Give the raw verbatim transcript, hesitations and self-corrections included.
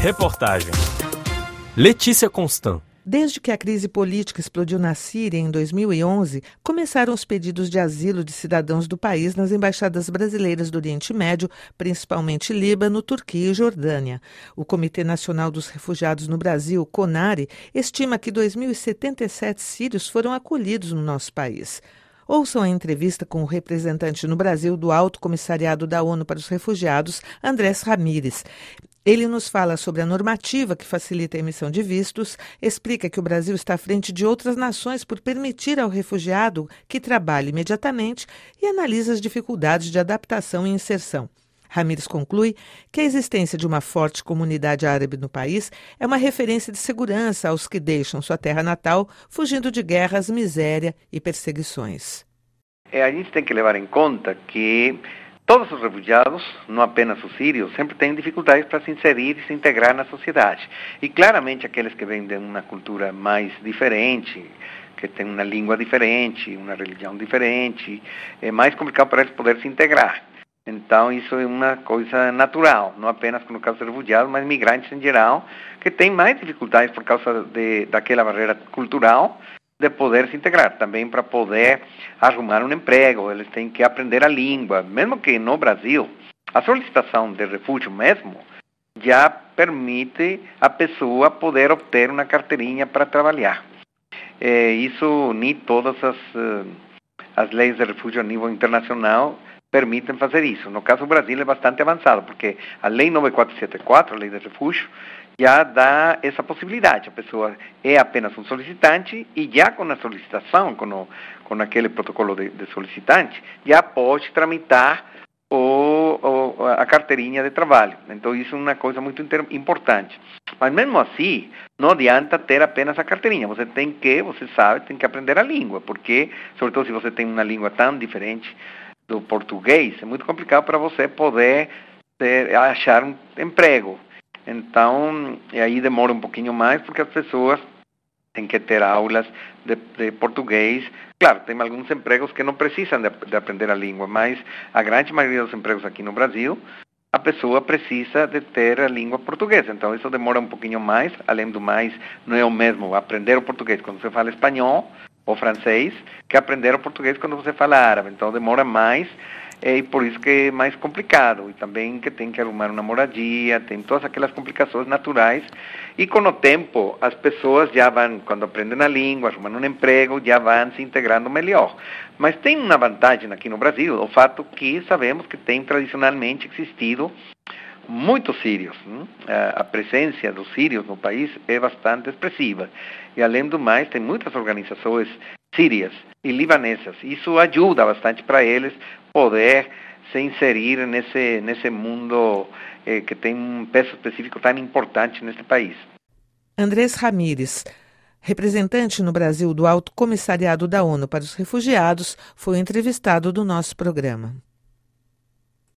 Reportagem Letícia Constant. Desde que a crise política explodiu na Síria em dois mil e onze, começaram os pedidos de asilo de cidadãos do país nas embaixadas brasileiras do Oriente Médio, principalmente Líbano, Turquia e Jordânia. O Comitê Nacional dos Refugiados no Brasil, CONARE, estima que dois mil e setenta e sete sírios foram acolhidos no nosso país. Ouçam a entrevista com o representante no Brasil do Alto Comissariado da ONU para os Refugiados, Andrés Ramírez. Ele nos fala sobre a normativa que facilita a emissão de vistos, explica que o Brasil está à frente de outras nações por permitir ao refugiado que trabalhe imediatamente e analisa as dificuldades de adaptação e inserção. Ramírez conclui que a existência de uma forte comunidade árabe no país é uma referência de segurança aos que deixam sua terra natal fugindo de guerras, miséria e perseguições. É, a gente tem que levar em conta que todos os refugiados, não apenas os sírios, sempre têm dificuldades para se inserir e se integrar na sociedade. E claramente aqueles que vêm de uma cultura mais diferente, que têm uma língua diferente, uma religião diferente, é mais complicado para eles poder se integrar. Então isso é uma coisa natural, não apenas no caso de refugiados, mas migrantes em geral, que têm mais dificuldades por causa de, daquela barreira cultural, de poder se integrar, também para poder arrumar um emprego, eles têm que aprender a língua, mesmo que no Brasil, a solicitação de refúgio mesmo, já permite a pessoa poder obter uma carteirinha para trabalhar. É, isso nem todas as, as leis de refúgio a nível internacional permitem fazer isso. No caso do Brasil é bastante avançado, porque a Lei nove quatro sete quatro, a Lei de Refúgio, já dá essa possibilidade. A pessoa é apenas um solicitante e já com a solicitação, com, o, com aquele protocolo de, de solicitante, já pode tramitar o, o, a carteirinha de trabalho. Então isso é uma coisa muito inter, importante. Mas mesmo assim, não adianta ter apenas a carteirinha. Você tem que, você sabe, tem que aprender a língua, porque, sobretudo se você tem uma língua tão diferente do português, é muito complicado para você poder ter, achar um emprego. Então, aí demora um pouquinho mais, porque as pessoas têm que ter aulas de, de português. Claro, tem alguns empregos que não precisam de, de aprender a língua, mas a grande maioria dos empregos aqui no Brasil, a pessoa precisa de ter a língua portuguesa. Então, isso demora um pouquinho mais. Além do mais, não é o mesmo aprender o português quando você fala espanhol ou francês, que aprender o português quando você fala árabe. Então demora mais, e por isso que é mais complicado. E também que tem que arrumar uma moradia, tem todas aquelas complicações naturais. E com o tempo, as pessoas já vão, quando aprendem a língua, arrumam um emprego, já vão se integrando melhor. Mas tem uma vantagem aqui no Brasil, o fato que sabemos que tem tradicionalmente existido muitos sírios. Hein? A presença dos sírios no país é bastante expressiva. E, além do mais, tem muitas organizações sírias e libanesas. Isso ajuda bastante para eles poder se inserir nesse, nesse mundo eh, que tem um peso específico tão importante neste país. Andrés Ramírez, representante no Brasil do Alto Comissariado da ONU para os Refugiados, foi o entrevistado do nosso programa.